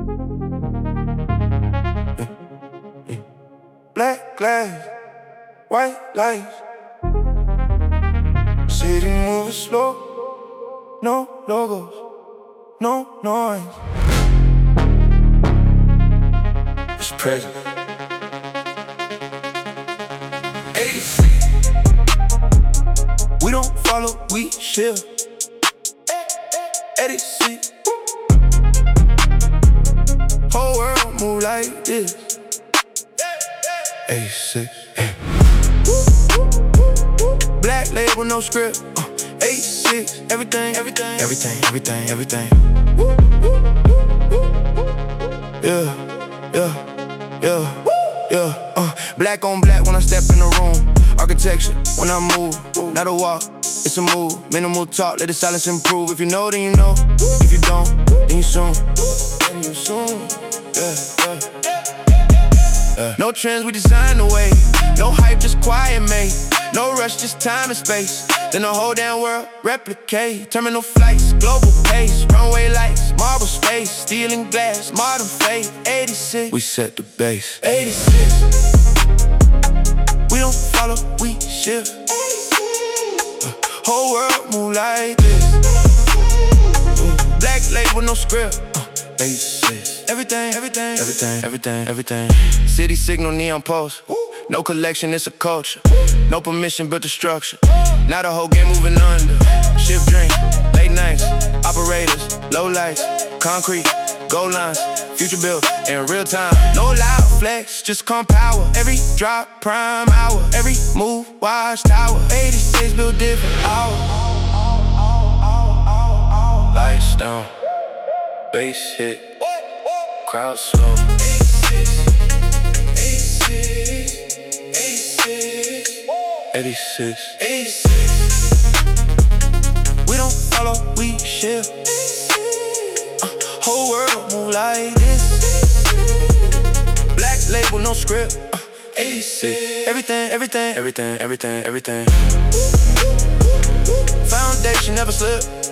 Black glass, white lights. City moving slow, no logos, no noise. It's present. 80. We don't follow, we shift. 86. Whole world move like this. 86. Black label, no script. 86. Everything. Yeah. Black on black when I step in the room. Architecture when I move, not a walk, it's a move. Minimal talk, let the silence improve. If you know, then you know. If you don't, then you soon. No trends, we design the way. No hype, just quiet, mate. No rush, just time and space. Then the whole damn world replicate. Terminal flights, global pace. Runway lights, marble space. Steel and glass, modern faith. 86, we set the base. 86. We don't follow, we shift. Whole world move like this. Black label, no script. 86. Everything. City signal, neon post. No collection, it's a culture. No permission, built the structure. Now the whole game moving under. Shift drink, late nights. Operators, low lights. Concrete, gold lines. Future built in real time. No loud flex, just calm power. Every drop, prime hour. Every move, watchtower. 86 built different hour. Lights down, bass hit, crowd slow. 86. We don't follow, we shift. Whole world move like this. Black label, no script. 86. Everything. Foundation never slip.